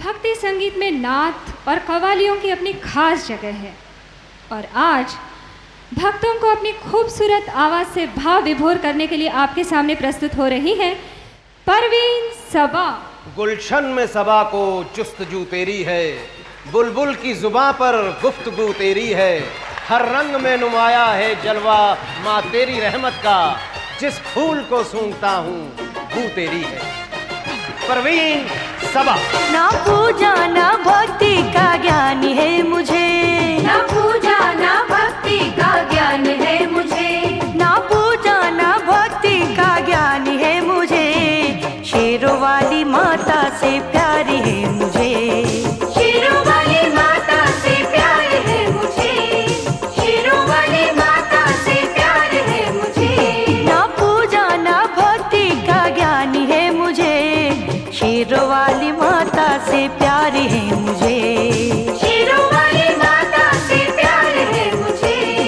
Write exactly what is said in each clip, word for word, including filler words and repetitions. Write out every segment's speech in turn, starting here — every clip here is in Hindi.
भक्ति संगीत में नाथ और कव्वालियों की अपनी खास जगह है और आज भक्तों को अपनी खूबसूरत आवाज़ से भाव विभोर करने के लिए आपके सामने प्रस्तुत हो रही है परवीन सबा। गुलशन में सबा को जुस्तजू तेरी है, बुलबुल की जुबां पर गुफ्तगू तेरी है, हर रंग में नुमाया है जलवा माँ तेरी रहमत का, जिस फूल को सूंघता हूँ बू तेरी है। परवीन सबा। ना पूजा ना भक्ति का ज्ञान है मुझे, ना पूजा ना भक्ति का ज्ञान है मुझे, ना पूजा ना भक्ति का ज्ञान है मुझे, शेरों वाली माता से प्यार है मुझे, शेरों वाली माता से प्यार है मुझे, शेरों वाली माता से प्यार है मुझे। ना पूजा ना भक्ति का ज्ञान है मुझे, शेरों वाली माता से प्यार है मुझे, शेरों वाली माता से प्यार है मुझे।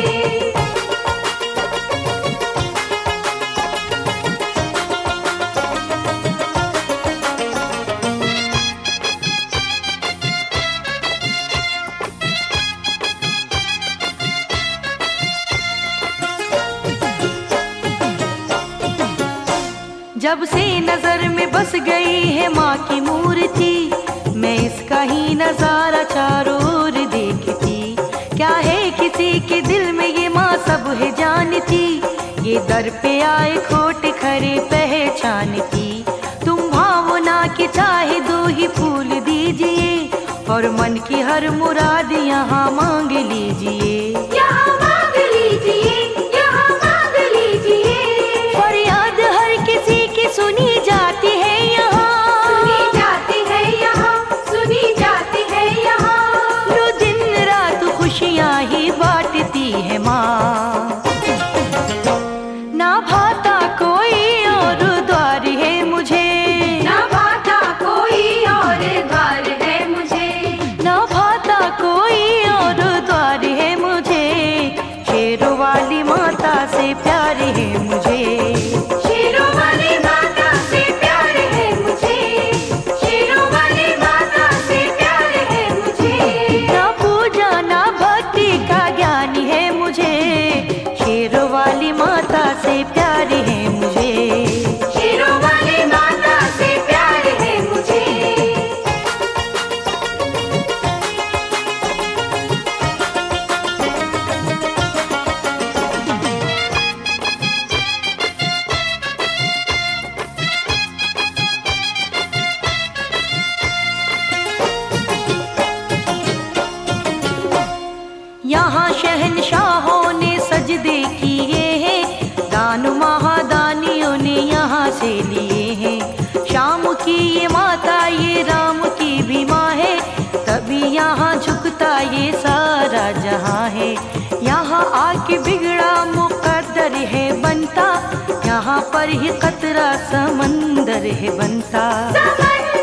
जब से नजर में बस गई है माँ की मूर्ति, मैं इसका ही नजारा चारों ओर देखती, क्या है किसी के दिल में ये माँ सब है जानती, ये दर पे आए खोट खरे पहचानती, तुम भावना के चाहे दो ही फूल दीजिए, और मन की हर मुराद यहाँ मांग लीजिए, यहाँ मांग लीजिए, यहाँ मांग लीजिए। फरियाद हर किसी की सुनी जाती है यहाँ, सुनी जाती है यहाँ, सुनी जाती है यहाँ, जो दिन रात खुशियाँ ही बांटती है माँ। ना भाता कोई और द्वार है मुझे, ना भाता कोई और द्वार है मुझे, ना भाता कोई और द्वार है मुझे, शेरों वाली माता से प्यार है मुझे, शेरों वाली माता से प्यार है मुझे, शेरों वाली माता से प्यार है मुझे। ना पूजा ना भक्ति का ज्ञान है मुझे, शेरों वाली माता से प्यार है मुझे, शेरों वाली माता से प्यार है मुझे। यहाँ शहनशाहों ने सजदे किए हैं, दान महादानियों ने यहाँ से लिए हैं, शाम की ये माता ये राम की भी माँ है, तभी यहाँ झुकता ये सारा जहाँ है, यहाँ आके बिगड़ा मुकद्दर है बनता, यहाँ पर ही कतरा समंदर है बनता। समंदर